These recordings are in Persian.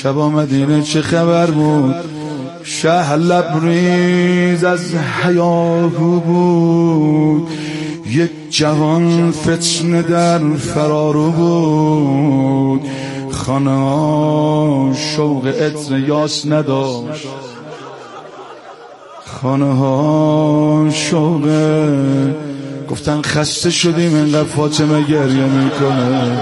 شبا مدینه چه خبر بود؟ شهر لبریز از هیاهو بود، یک جوان فتنه در فرارو بود. خانه ها شوق عطر یاس نداشت، خانه ها شوق، گفتن خسته شدیم اینقدر فاطمه گریه میکنه.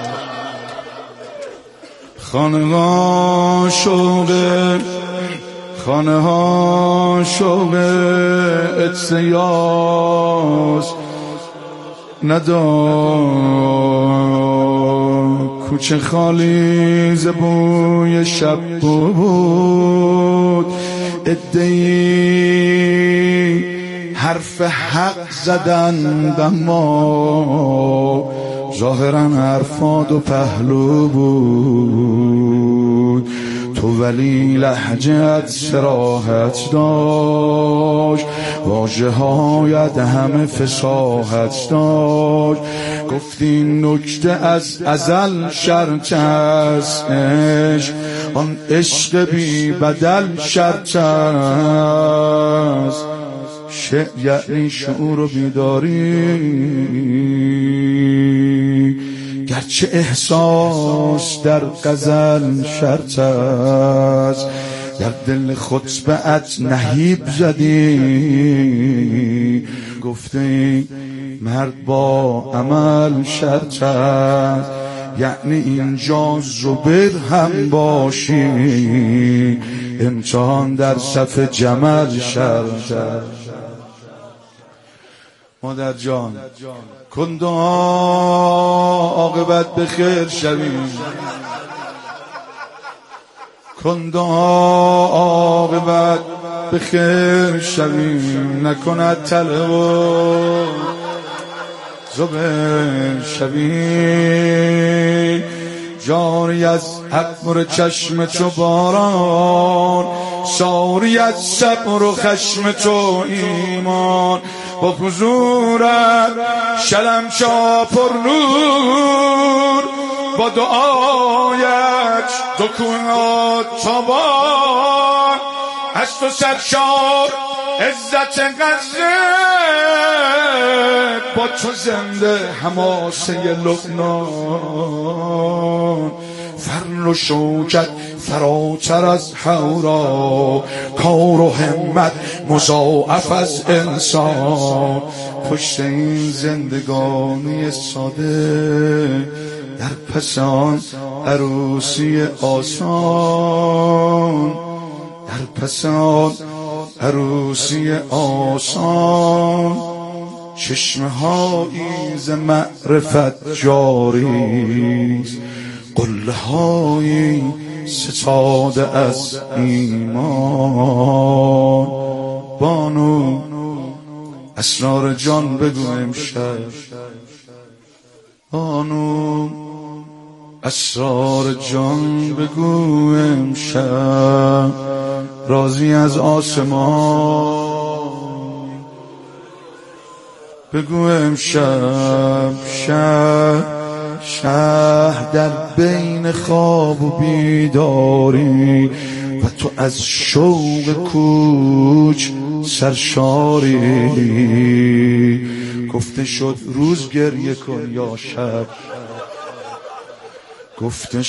خانه ها شوق، خانه ها شوق عطر یاس نداشت. کوچه خالی ز بوی شب بود، عده‌ای حرف حق زدند اما ظاهرا حرفا دو پهلو بود. تو ولی لهجه‌ات صراحت داشت، واژه‌هایت همه فصاحت داشت. گفتی نکته از ازل شرط است عشق، آن عشق بی بدل شرط است. شعر یعنی شعور و بیداری، گرچه احساس در غزل شرط است. در دل خطبه‌ات نهیب زدی، گفتی مرد با عمل شرط است. یعنی اینجا زبر هم باشی، امتحان در صف جمل شرط است. مادر جان کن دعا عاقبت بخیر شویم، کن دعا عاقبت بخیر شویم، نکند طلب و زبر شویم. جاری از اقمر چشم تو باران، ساری از صبر و خشم تو ایمان. با حضورت شلم چاپر نور، با دعایت دکونات تابان. از تو سرشار عزت غزه، با تو زنده حماسه لبنان. فرل و شوکت فراتر از حورا، کار و همت مضاعف از انسان. پشت این زندگانی ساده، در پس آن عروسی آسان، در پس آن عروسی آسان. چشمه هایی ز معرفت جاریست، قله هایی ستاده از ایمان. بانو اسرار جان بگو امشب، بانو اسرار جان بگو امشب. راضی از آسمان بگو امشب. شهر در بین خواب و بیداری، و تو از شوق کوچ سرشاری. گفته شد روز گریه کن یا شب، گفته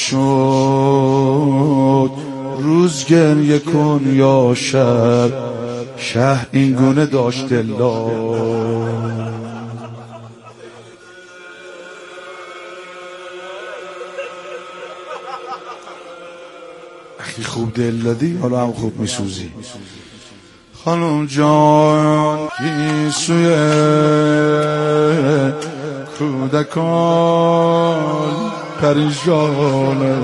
شد روز گریه کن یا شب. شهر این گونه داشت دلا، اخی خوب دل دادی حالا هم خوب میسوزی. خانم جان گیسوی کودکان پریشانه،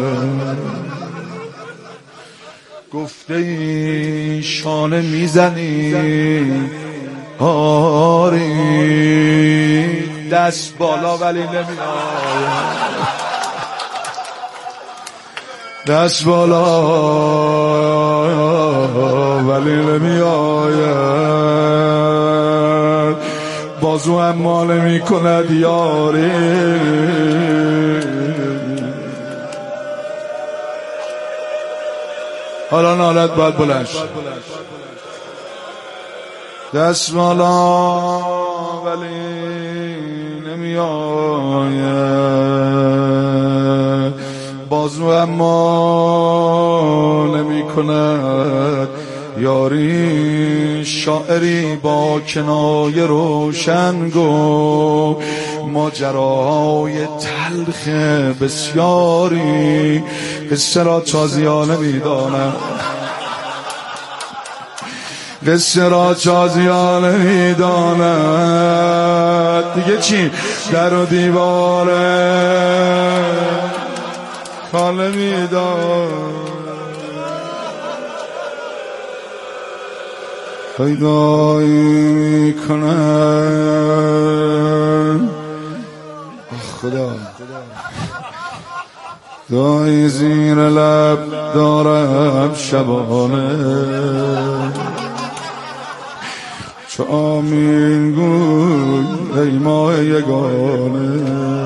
گفته ای شانه میزنی آری، دست بالا ولی نمیاد، دست بالا ولی نمیآید، بازو هم ماله میکند یاری. حالا نالت باید بلند شد. دست بالا ولی نمی آید، بازو اما نمی کند یاری. شاعری با کنایه روشن گو ماجراهای تلخ بسیاری. قصه را تازیانه میدانم، قصه را تازیانه میداند. دیگه چی؟ در و دیواره خاله میداند. پیدایی میکنن خدا، گاهی زیر لب دارم شبانه چو آمین گوی ای ماه یگانه.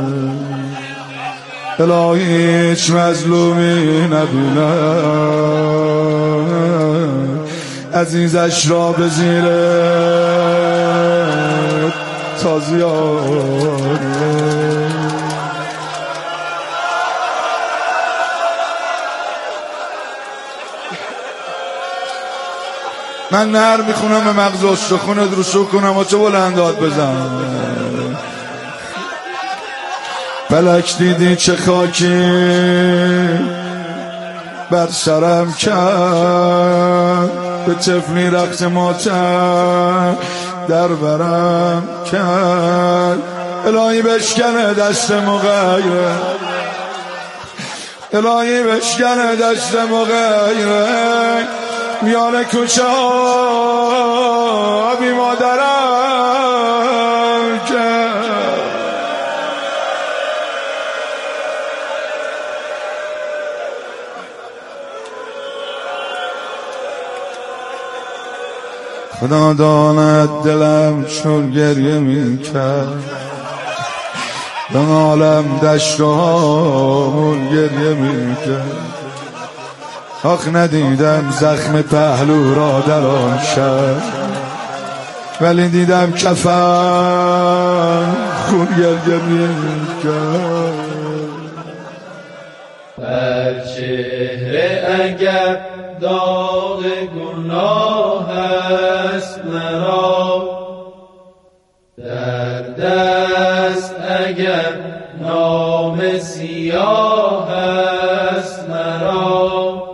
الهی هیچ مظلومی نبینم، عزیزش را به زیر تازیانه. من نهر میخونم به مغز استخونت رسو کنم و چه بلندات بزن. فلک دیدی چه خاکی بر سرم کرد، به طفلی رقص ماتم در برم کرد. الهی بشکنه دست مغیره، الهی بشکنه دست مغیره. میان کوچه ها بی مادرم کرد. خدا داند دلم چون گریه می کرد، به عالم دشت و هامون گریه می کرد. آخ ندیدم زخم پهلو را در آن شب، ولی دیدم کفن خون گریه می کرد. بر چهره اگر داغ گناه است مرا، در دست اگر نام سیاه است مرا،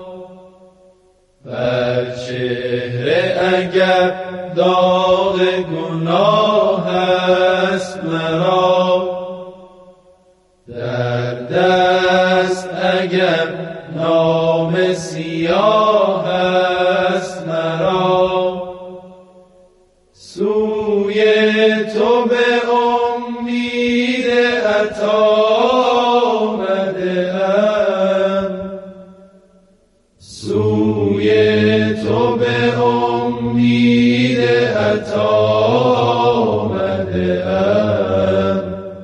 بر چهره اگر داغ گناه است مرا، در دست اگر نام سیاه است مرا. سوی تو به امید عطا آمده‌ام، سوی تو به امید عطا آمده‌ام.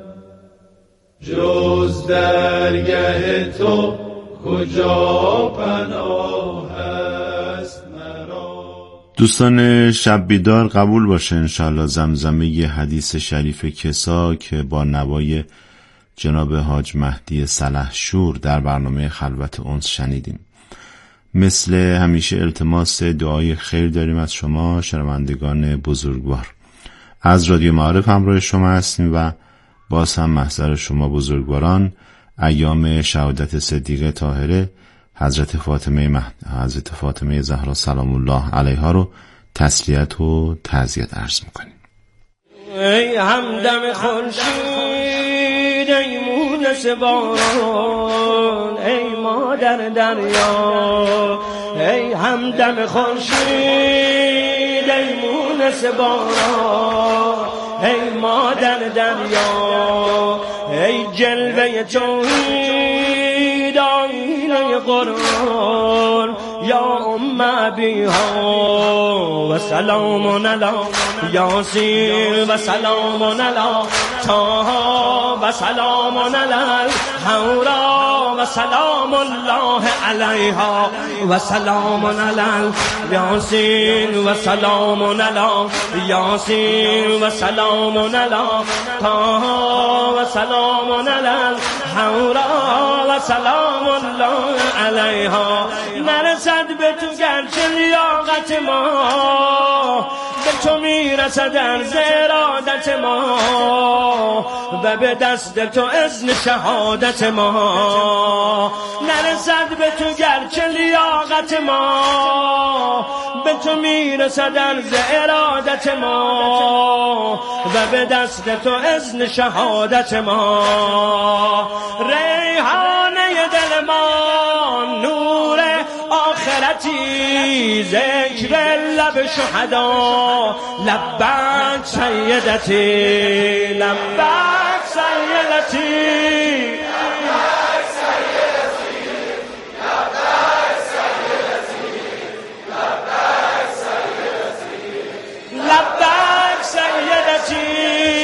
جز درگه تو کجا پناه است مرا. دوستان شب بیدار قبول باشه انشاءالله زمزمه ی حدیث شریف کسا که با نوای جناب حاج مهدی سلحشور در برنامه خلوت انس شنیدیم. مثل همیشه التماس دعای خیر داریم از شما شنوندگان بزرگوار. از رادیو معارف همراه شما هستیم و باز هم محضر شما بزرگواران ایام شهادت صدیقه طاهره حضرت فاطمه زهرا سلام الله علیها رو تسلیت و تعزیت عرض میکنیم. ای همدم خورشید، ای مونس باران، ای مادر دریا. ای همدم خورشید، ای مونس باران، ای مادر دریا. ای جلوه توحید آیینه قرآن، یا ام ابیها و سلام علی یاسین و سلام علی طه و سلام علی حورا و سلام الله علیها و سلام علی یاسین و سلام علی یاسین و سلام علی طه و سلام علی حورا و سلام الله علیها. نرسد به تو گرچه لیاقت ما، به تو میرسد عرض ارادت ما و به دست تو اذن شهادت ما. نرسد به تو گرچه لیاقت ما، به تو میرسد عرض ارادت ما و به دست تو اذن شهادت ما. ریحانه دل ما نور آخرتی، ذکر لب شهدا لبک سیدتی، لبک سیدتی، لبک سیدتی.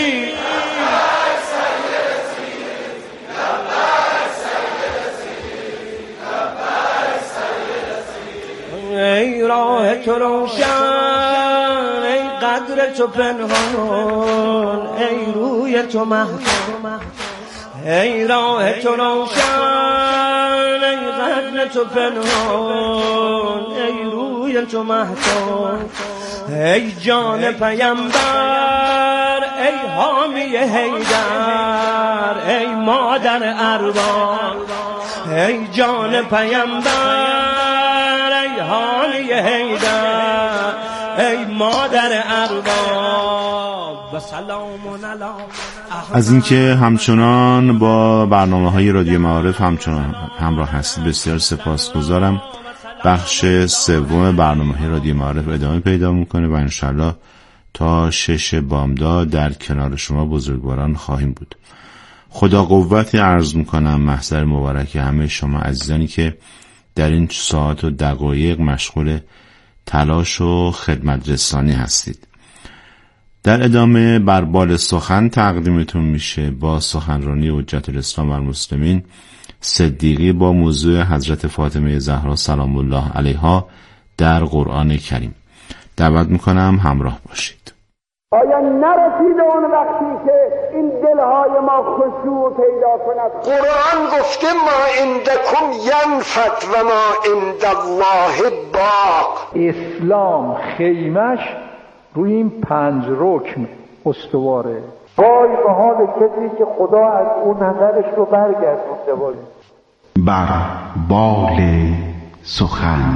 ای راه تو روشن، ای قدر تو پنهان، ای روی تو محکم. ای راه تو روشن، ای قدر تو پنهان، ای روی تو محکم. ای جان پیمبر، ای حامی حیدر، ای مادر ارباب. ای جان پیمبر، ای حامی حیدر، ای مادر ارباب و سلام علی. از اینکه همچنان با برنامه‌های رادیو معارف همچنان همراه هستید بسیار سپاسگزارم. بخش سوم برنامه‌های رادیو معارف ادامه پیدا میکنه و انشالله تا 6 بامداد در کنار شما بزرگواران خواهیم بود. خدا قوتی عرض میکنم محضر مبارک همه شما عزیزانی که در این ساعت و دقایق مشغول تلاش و خدمت رسانی هستید. در ادامه بربال سخن تقدیمتون میشه با سخنرانی حجت الاسلام و المسلمین صدیقی با موضوع حضرت فاطمه زهرا سلام الله علیها در قرآن کریم. دعوت میکنم همراه باشید. آیا نرسیده اون وقتی که این دلهای ما خشوع پیدا کند؟ قرآن گفته ما عندکم ینفد و ما عند الله باق. اسلام خیمش روی این 5 رکن استواره. وای به حال کسی که خدا از اون نظرش رو برگردونده باشه. بر بال سخن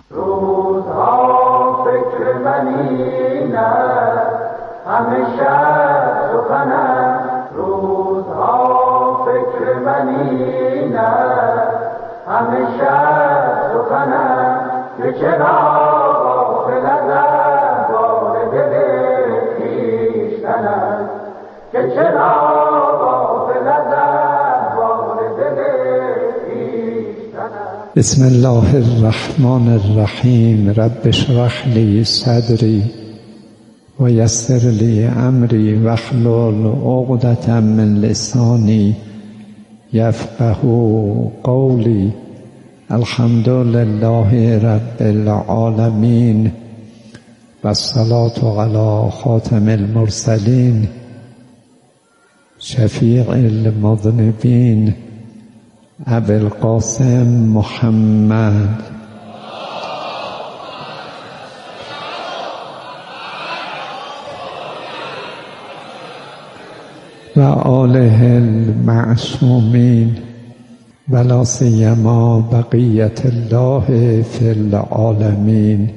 روزها فکر منینه، همیشه سخنه. روزها فکر منینه، همیشه سخنه. که چرا غافل از احوال دل خویشتن، که چرا غافل از احوال دل خویشتن. بسم الله الرحمن الرحیم. رب اشرح لی صدری و یسر لی امری واحلل عقدة من لسانی یفقهوا قولی. الحمد لله رب العالمین و الصلاة علی خاتم المرسلین شفیع المذنبین ابی القاسم محمد و آله المعصومین ولا سیما بقیت الله فی العالمین.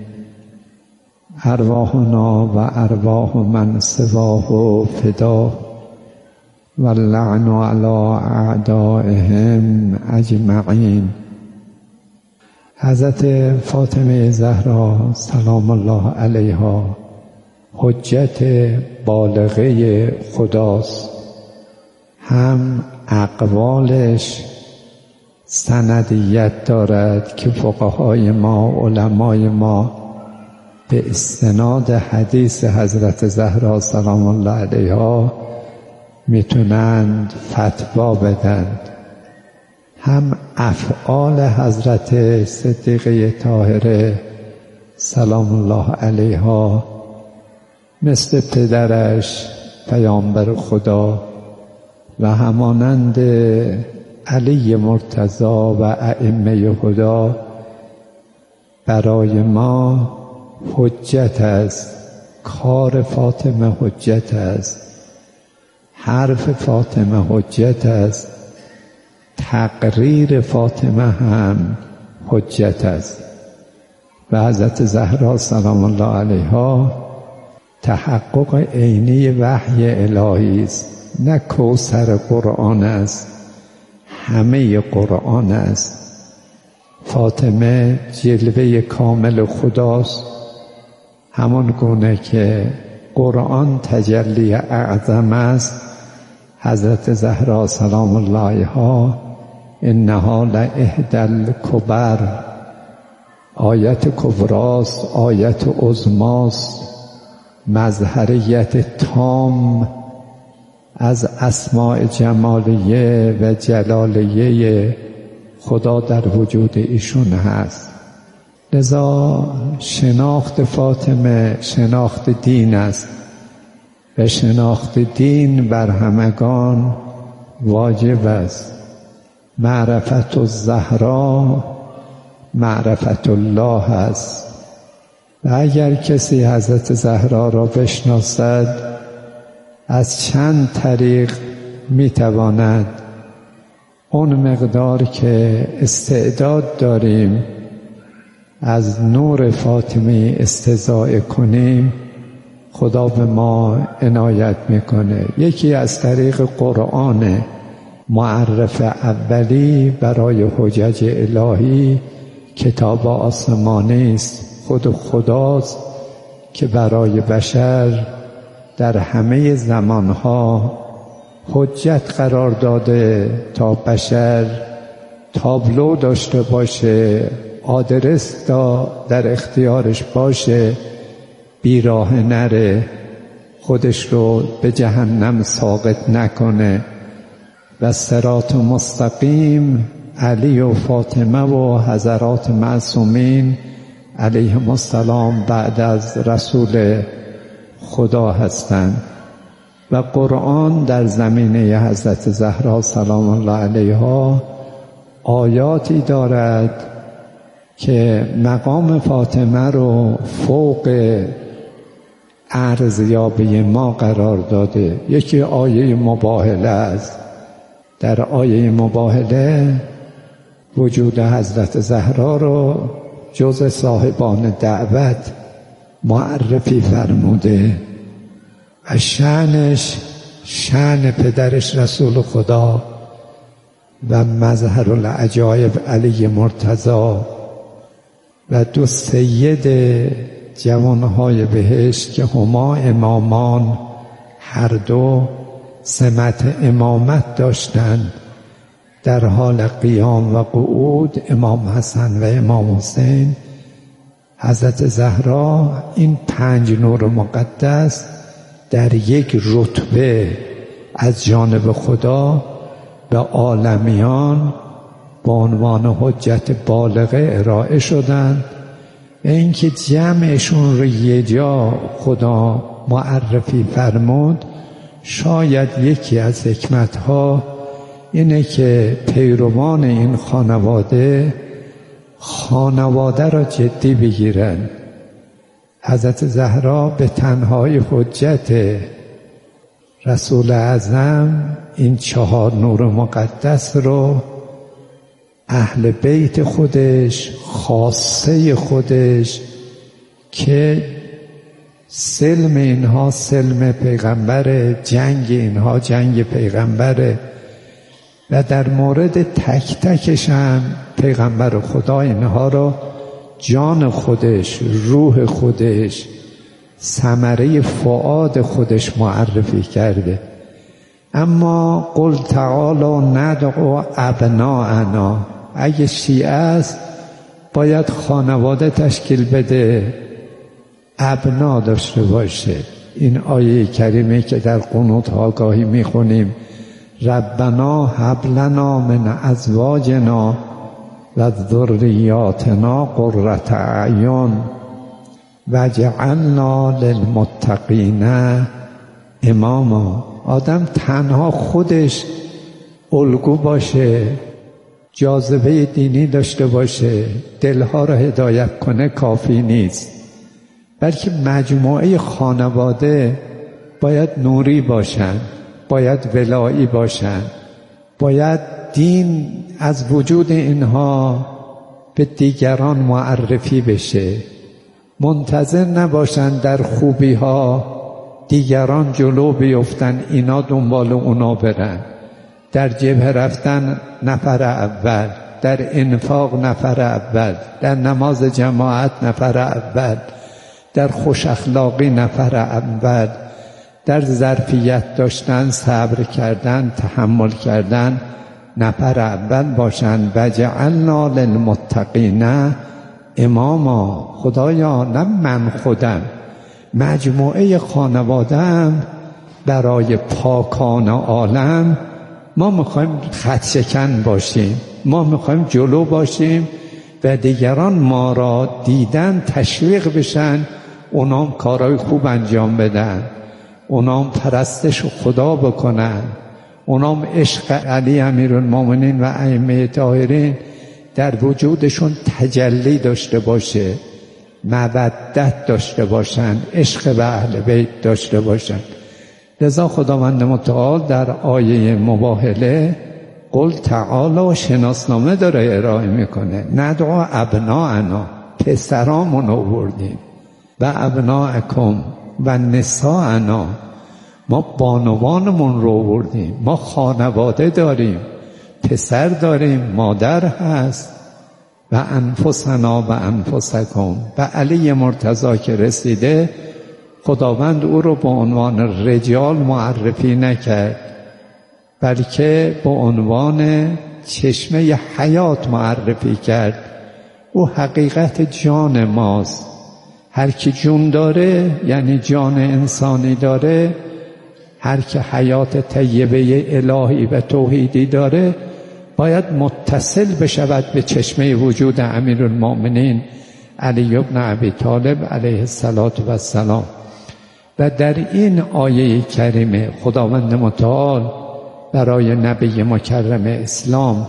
ارواحنا و ارواح من سواه فدا واللعن علی اعدائهم اجمعین. حضرت فاطمه زهرا سلام الله علیها حجت بالغه خداست. هم اقوالش سندیت دارد که فقهای ما، علمای ما به استناد حدیث حضرت زهرا سلام الله علیها میتونند فتوا بدند. هم افعال حضرت صدیقه طاهره سلام الله علیها مثل پدرش پیامبر خدا و همانند علی مرتضی و ائمه هدا برای ما حجت است. کار فاطمه حجت است، حرف فاطمه حجت است، تقریر فاطمه هم حجت است. و حضرت زهرا سلام الله علیها تحقق عینی وحی الهی است. نه کوثر قرآن است، همه قرآن است. فاطمه جلوه کامل خداست، همان گونه که قرآن تجلی اعظم است. حضرت زهرا سلام الله علیها انها لاحدی الکبر، آیت کبراست، آیت عظماست، مظهریت تام از اسماء جمالیه و جلالیه خدا در وجود ایشون هست. لذا شناخت فاطمه شناخت دین است و شناخت دین بر همگان واجب است. معرفت الزهرا معرفت الله است. و اگر کسی حضرت زهرا را بشناسد از چند طریق میتواند اون مقدار که استعداد داریم از نور فاطمه استزاده کنیم خدا به ما عنایت میکنه. یکی از طریق قرآن معرف اولی برای حجج الهی، کتاب آسمانی است، خود خداست که برای بشر در همه زمانها حجت قرار داده تا بشر تابلو داشته باشه، آدرس در اختیارش باشه، بیراه نره، خودش رو به جهنم ساقط نکنه. و صراط مستقیم علی و فاطمه و حضرات معصومین علیهم السلام بعد از رسول خدا هستند. و قرآن در زمینه حضرت زهرا سلام الله علیها آیاتی دارد که مقام فاطمه رو فوق ارزیابی ما قرار داده. یکی آیه مباهله است. در آیه مباهله وجود حضرت زهرا رو جز صاحبان دعوت معرفی فرموده و شأنش شأن پدرش رسول خدا و مظهر العجایب علی مرتضی و دو سید جوانهای بهشت که هما امامان، هر دو سمت امامت داشتند. در حال قیام و قعود امام حسن و امام حسین، حضرت زهرا این 5 نور مقدس در یک رتبه از جانب خدا به عالمیان با عنوان حجت بالغه ارائه شدند. اینکه جمعشون رو یه جا خدا معرفی فرمود، شاید یکی از حکمتها اینه که پیروان این خانواده را جدی بگیرن. حضرت زهرا به تنهای حجت رسول اعظم این 4 نور مقدس رو اهل بیت خودش، خاصه خودش که سلم اینها سلم پیغمبره، جنگ اینها جنگ پیغمبره و در مورد تک تکش هم پیغمبر خدا اینها را جان خودش، روح خودش، ثمره فؤاد خودش معرفی کرده. اما قل تعالوا ندعو ابناءنا، اگه شیعه است باید خانواده تشکیل بده، ابنا داشته باشه. این آیه کریمه که در قنوت ها گاهی میخونیم ربنا هب لنا من ازواجنا و ذریاتنا قرة اعین واجعلنا للمتقین اماما. آدم تنها خودش الگو باشه، جاذبه دینی داشته باشه، دلها را هدایت کنه کافی نیست، بلکه مجموعه خانواده باید نوری باشن، باید ولایی باشن، باید دین از وجود اینها به دیگران معرفی بشه، منتظر نباشن در خوبی ها دیگران جلو بیفتن اینا دنبال اونا برن. در جبهه رفتن نفر اول، در انفاق نفر اول، در نماز جماعت نفر اول، در خوش اخلاقی نفر اول، در ظرفیت داشتن، صبر کردن، تحمل کردن نفر اول باشند. وجعلنا للمتقین اماما. خدایا نه من خودم، مجموعه خانواده‌ام برای پاکان عالم ما میخوایم خط شکن باشیم، ما میخوایم جلو باشیم و دیگران ما را دیدن تشویق بشن، اونام کارهای خوب انجام بدن، اونام پرستش خدا بکنن، اونام عشق علی امیرالمومنین و ائمه طاهرین در وجودشون تجلی داشته باشه، مودت داشته باشن، عشق به اهل بیت داشته باشن. لذا خداوند متعال در آیه مباهله قل تعالی شناسنامه داره ارائه میکنه. ندعو ابناءنا، پسرامون آوردیم، و ابناءکم و نساءنا، ما بانوانمون رو آوردیم، ما خانواده داریم، پسر داریم، مادر هست، و انفسنا و انفسکم. و علی مرتضی که رسیده خداوند او رو به عنوان رجال معرفی نکرد، بلکه به عنوان چشمه حیات معرفی کرد. او حقیقت جان ماست. هر کی جون داره یعنی جان انسانی داره، هر کی حیات طیبه الهی و توحیدی داره باید متصل بشود به چشمه وجود امیرالمومنین علی بن ابی طالب علیه السلام. و در این آیه کریمه خداوند متعال برای نبی مکرم اسلام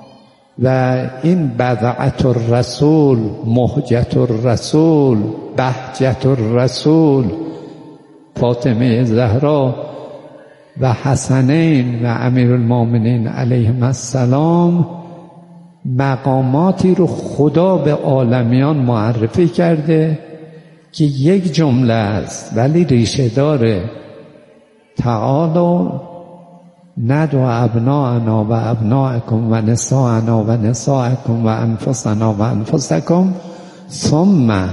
و این بضعت الرسول، مهجت الرسول، بهجت الرسول، فاطمه زهرا و حسنین و امیرالمومنین علیهم السلام مقاماتی رو خدا به عالمیان معرفی کرده که یک جمله است ولی ریشه داره. تعالوا ندعو ابناءنا و ابناءکم و نساءنا و نساءکم و انفسنا و انفسکم ثم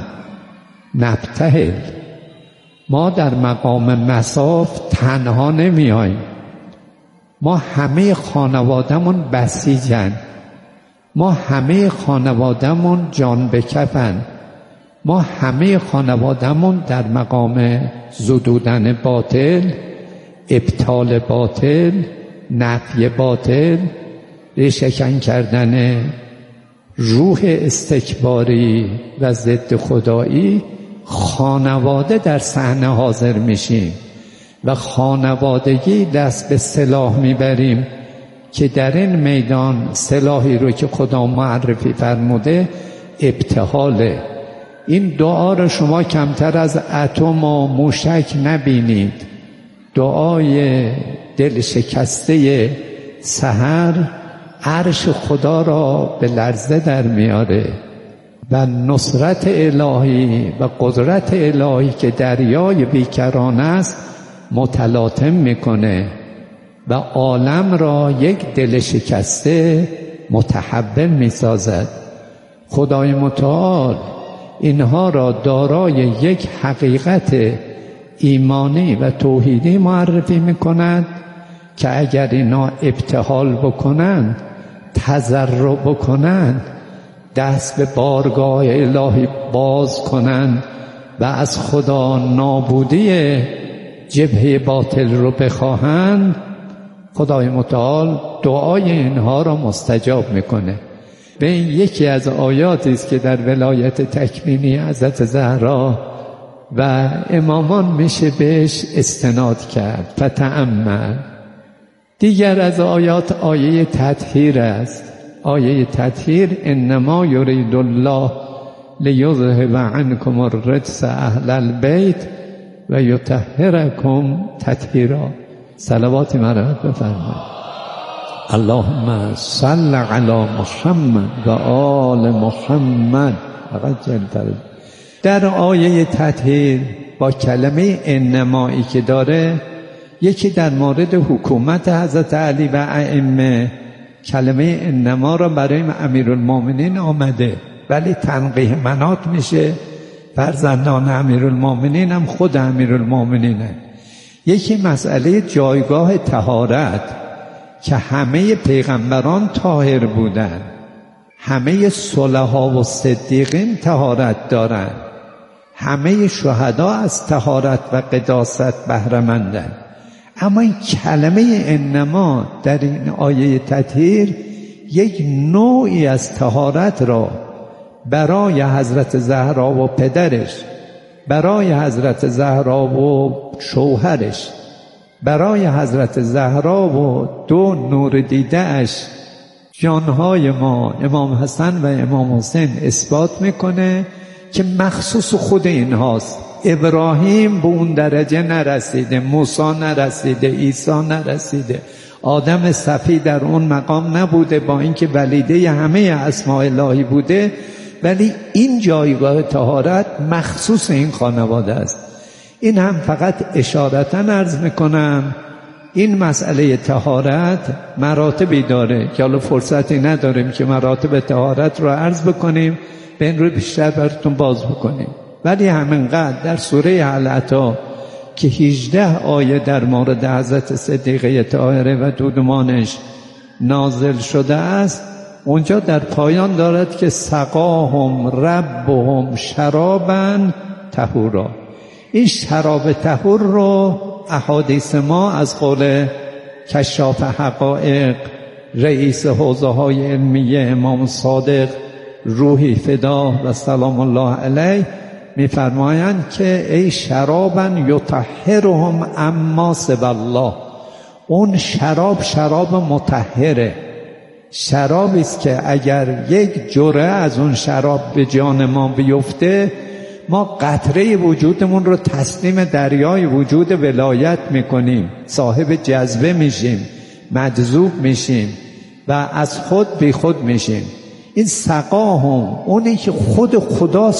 نبتهل. ما در مقام مصاف تنها نمی آییم، ما همه خانوادمون بسیجن، ما همه خانوادمون جان به کفن، ما همه خانوادمون در مقام زدودن باطل، ابطال باطل، نفی باطل، ریشه‌کن کردن روح استکباری و ضد خدایی، خانواده در صحنه حاضر میشیم و خانوادگی دست به سلاح میبریم که در این میدان سلاحی رو که خدا معرفی فرموده ابتهاله. این دعا رو شما کمتر از اتم و موشک نبینید. دعای دل شکسته سحر عرش خدا را به لرزه در میاره و نصرت الهی و قدرت الهی که دریای بیکران است متلاطم میکنه و عالم را یک دل شکسته متحول میسازد. خدای متعال اینها را دارای یک حقیقت ایمانی و توحیدی معرفی میکند که اگر اینا ابتهال بکنند، تضرع بکنند، دست به بارگاه الهی باز کنند و از خدا نابودی جبهه باطل رو بخواهند، خدای متعال دعای اینها را مستجاب میکنه. به این یکی از آیاتی است که در ولایت تکوینی حضرت زهرا و امامان میشه بهش استناد کرد. فتأمل. دیگر از آیات آیه تطهیر است. آیه تطهیر انما یرید الله لیذهب عنکم الرجس اهل البیت و یطهرکم تطهیرا. صلوات مرحمت بفرمایید. اللهم صل علی محمد و آل محمد. در آیه تطهیر با کلمه انمایی که داره، یکی در مورد حکومت حضرت علی و ائمه کلمه انما را برای امیرالمومنین آمده، ولی تنقیح مناط میشه فرزندان امیرالمومنین هم خود امیرالمومنینه. یکی مسئله جایگاه طهارت که همه پیغمبران طاهر بودن، همه صلحا و صدیقین طهارت دارن، همه شهدا از طهارت و قداست بهره‌مندن. اما این کلمه انما در این آیه تطهیر یک نوعی از طهارت را برای حضرت زهرا و پدرش، برای حضرت زهرا و شوهرش، برای حضرت زهرا و دو نور دیده اش جانهای ما امام حسن و امام حسین اثبات میکنه که مخصوص خود اینهاست. ابراهیم به اون درجه نرسیده، موسی نرسیده، عیسی نرسیده، آدم صفی در اون مقام نبوده با اینکه ولیده همه اسماء الهی بوده، ولی این جایگاه طهارت مخصوص این خانواده است. این هم فقط اشارتا عرض میکنم. این مسئله طهارت مراتبی داره که حالا فرصتی نداریم که مراتب طهارت رو عرض بکنیم، به این رو بیشتر براتون باز بکنیم. ولی همینقدر در سوره العطا که 18 آیه در مورد حضرت صدیقه طاهره و دودمانش نازل شده است، اونجا در پایان دارد که سقاهم ربهم شرابا طهورا. این شراب طهور رو احادیث ما از قول کشاف حقایق رئیس حوزه های علمیه امام صادق روحی فدا و سلام الله علیه میفرمایند که ای شرابا یطهرهم اما سوی الله. اون شراب مطهره، شرابی است که اگر یک جرعه از اون شراب به جان ما بیفته، ما قطره وجودمون رو تسلیم دریای وجود ولایت میکنیم، صاحب جذبه میشیم، مجذوب میشیم و از خود بی خود میشیم. این سقاهم اونی که خود خدا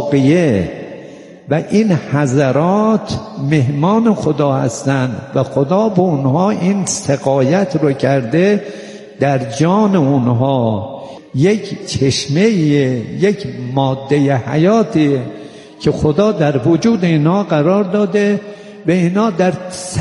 ساقیه و این حضرات مهمان خدا هستند و خدا به اونها این سقایت رو کرده، در جان اونها یک چشمه، یک ماده حیاتی که خدا در وجود اینا قرار داده و اینا در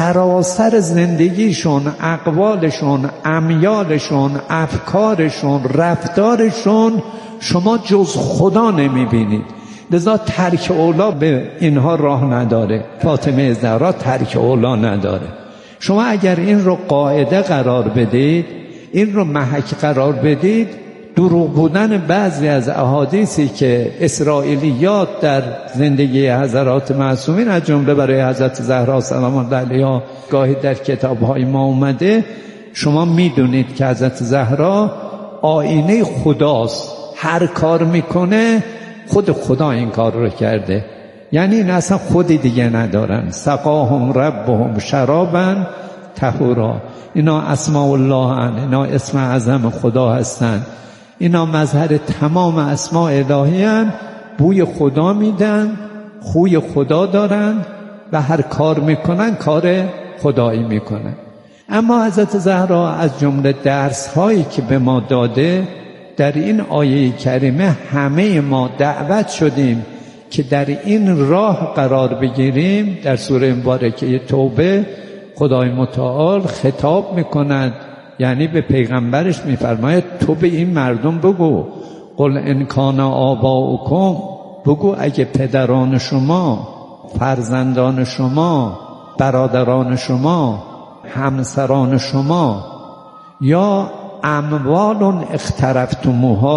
سراسر زندگیشون، اقوالشون، امیالشون، افکارشون، رفتارشون شما جز خدا نمیبینید. لذا ترک اولا به اینها راه نداره. فاطمه زهرا ترک اولا نداره. شما اگر این رو قاعده قرار بدید، این رو محک قرار بدید، دروغ بودن بعضی از احادیثی که اسرائیلیات در زندگی حضرات معصومین از جمله برای حضرت زهرا سلام الله علیها گاهی در کتاب‌های ما اومده، شما میدونید که حضرت زهرا آینه خداست، هر کار میکنه خود خدا این کار رو کرده، یعنی این اصلا خودی دیگه ندارن. سقاهم ربهم شرابا طهورا. اینا اسماء الله هستند، اینا اسم اعظم خدا هستند، اینا مظهر تمام اسماء الهی هستند، بوی خدا میدن، خوی خدا دارن و هر کار میکنن کار خدایی میکنن. اما حضرت زهرا از جمله درس هایی که به ما داده در این آیه کریمه، همه ما دعوت شدیم که در این راه قرار بگیریم. در سوره مبارکه توبه خدای متعال خطاب میکند، یعنی به پیغمبرش میفرماید تو به این مردم بگو قل ان کان آباؤکم، بگو اگه پدران شما، فرزندان شما، برادران شما، همسران شما یا اموال اقترفتموها